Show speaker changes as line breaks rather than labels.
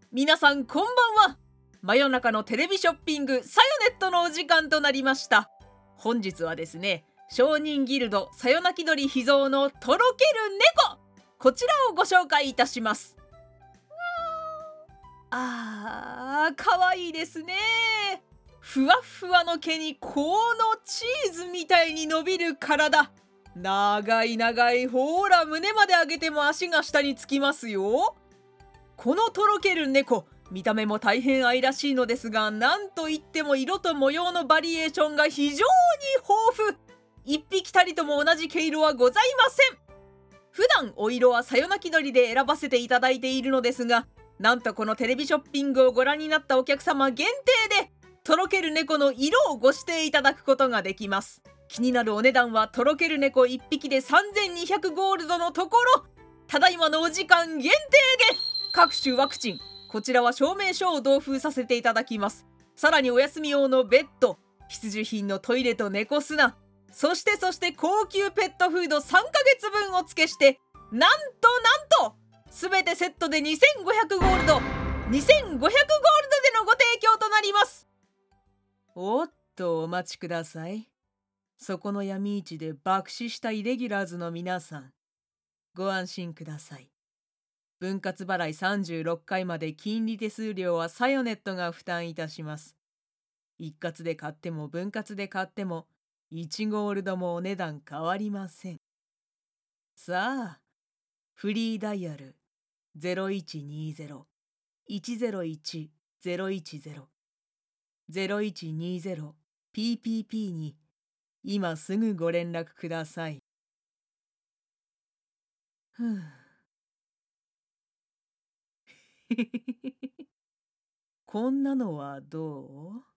皆さんこんばんは。真夜中のテレビショッピングサヨネットのお時間となりました。本日はですね、商人ギルドさよなき鳥秘蔵のとろける猫、こちらをご紹介いたします。かわいいですね。ふわふわの毛にこのチーズみたいに伸びる体、長い長い、ほら胸まで上げても足が下につきますよ。このとろける猫、見た目も大変愛らしいのですが、なんといっても色と模様のバリエーションが非常に豊富。一匹たりとも同じ毛色はございません。普段お色はさよなき鳥で選ばせていただいているのですが、なんとこのテレビショッピングをご覧になったお客様限定でとろける猫の色をご指定いただくことができます。気になるお値段はとろける猫1匹で3200ゴールドのところ、ただいまのお時間限定で各種ワクチン、こちらは証明書を同封させていただきます。さらにお休み用のベッド、必需品のトイレと猫砂、そして高級ペットフード3ヶ月分を付けして、なんと全てセットで2500ゴールド、2500ゴールドでのご提供となります。おっとお待ちください。そこの闇市で爆死したイレギュラーズの皆さん、ご安心ください。分割払い36回まで金利手数料はサヨネットが負担いたします。一括で買っても分割で買っても1ゴールドもお値段変わりません。さあ、フリーダイヤル 0120-101-010 0120PPP に今すぐご連絡ください。こんなのはどう？